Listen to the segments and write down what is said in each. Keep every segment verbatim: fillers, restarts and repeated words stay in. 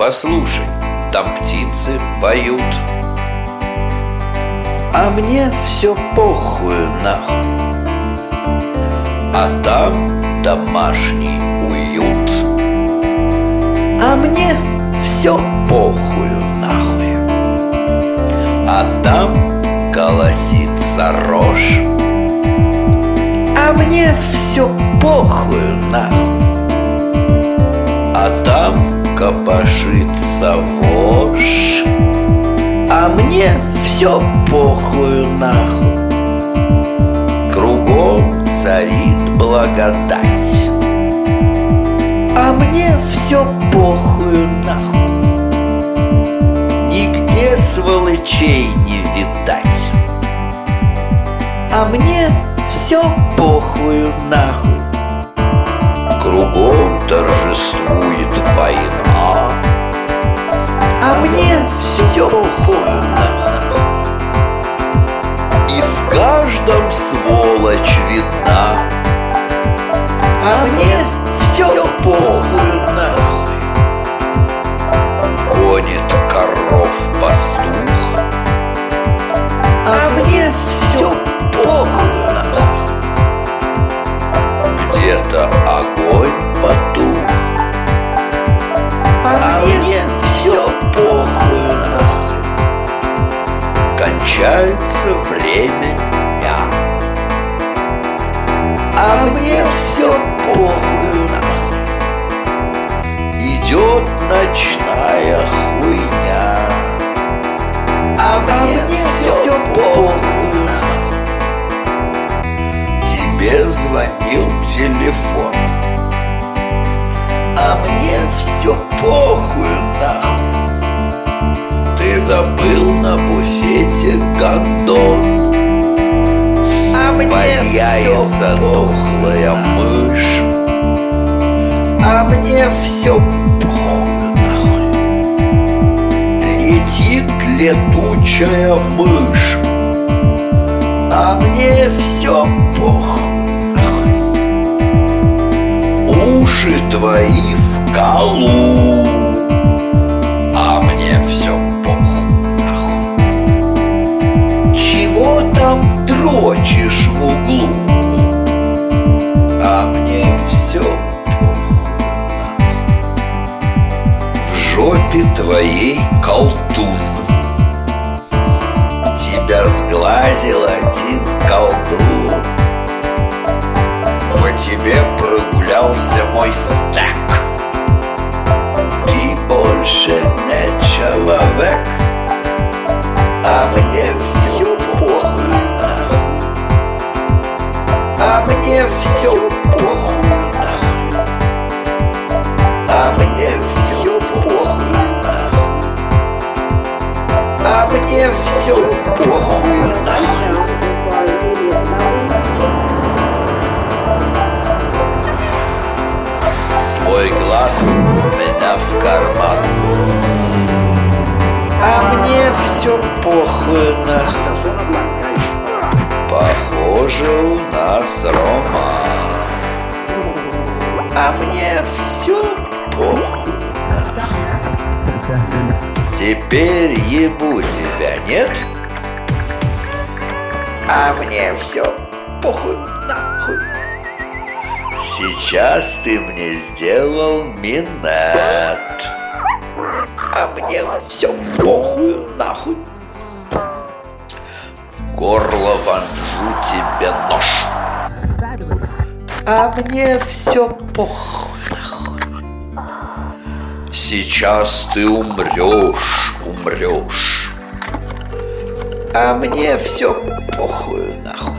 послушай, там птицы поют. А мне все похую нахуй. А там домашний уют. А мне все похую нахуй. А там колосится рожь. А мне все похую нахуй. А там копошится вошь. А мне все похую нахуй. Кругом царит благодать. А мне все похую нахуй. Нигде сволочей не видать. А мне все похую нахуй. Кругом торжествует война. А мне все похую нахуй. И в каждом сволочь видна. А мне все похую нахуй. Гонит коров пастух. А мне все похую нахуй. Где-то огонь потух. А мне все похую нахуй. Кончается время дня. А мне все похую нахуй. Идет ночная хуйня. А мне все похую нахуй. Тебе звонил телефон. А мне все похую нахуй. Ты забыл на буфете гондон. А мне Валяется все дохлая мышь. А мне все похую нахуй. Летит летучая мышь. А мне все похуй нахуй. Уши твои в колу. А мне все похуй нахуй. Чего там дрочишь в углу? А мне все похуй нахуй. В жопе твоей колтун. Тебя сглазил один колдун. По тебе прогулялся мой стек. Ты больше не человек. А мне все похуй нахуй. А мне все похуй нахуй. А мне все похуй нахуй. А мне все похуй нахуй. Твой глаз у меня в карман. А мне все похуй нахуй. Похоже, у нас роман. А мне все похуй нахуй. Теперь ебу тебя, нет? А мне все похуй нахуй. Сейчас ты мне сделал минет. А мне все похуй нахуй. В горло вонжу тебе нож. А мне все похуй нахуй. Сейчас ты умрешь, умрешь. А мне все похуй нахуй.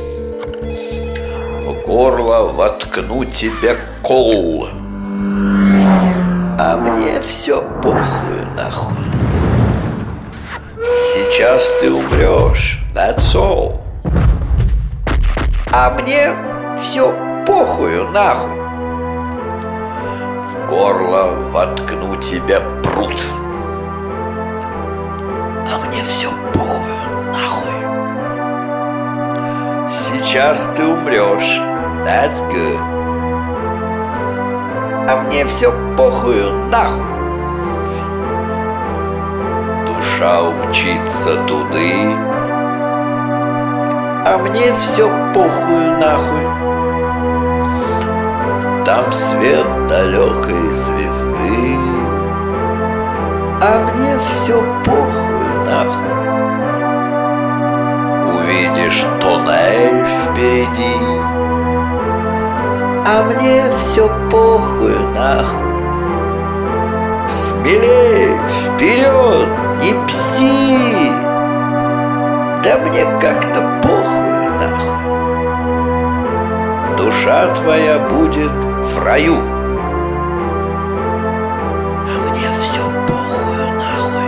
В горло воткну тебе кол. А мне все похуй нахуй. Сейчас ты умрешь, that's all. А мне все похую нахуй. В горло воткну тебе прут. А мне все похую нахуй. Сейчас ты умрешь, that's good. А мне все похую нахуй. душа умчится туды, а мне все похуй нахуй. там свет далекой звезды, а мне все похуй нахуй. увидишь туннель впереди, а мне все похуй нахуй. смелей вперед, не бзди, да мне как-то похуй нахуй. душа твоя будет в раю, а мне все похуй нахуй.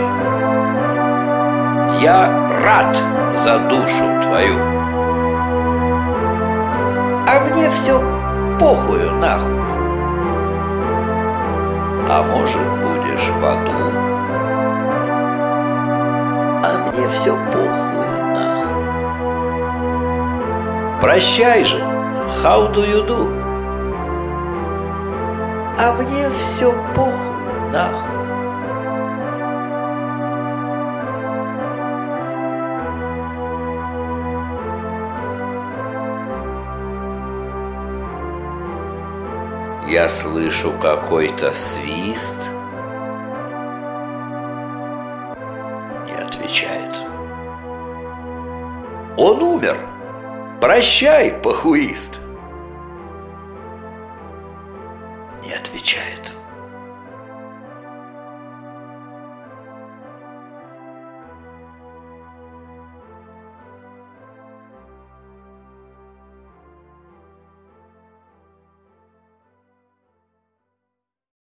я рад за душу твою, а мне все похуй нахуй. а может будешь в аду, а мне все похуй нахуй. прощай же, how do you do, а мне все похуй нахуй. я слышу какой-то свист. Не отвечает. Он умер. Прощай, похуист.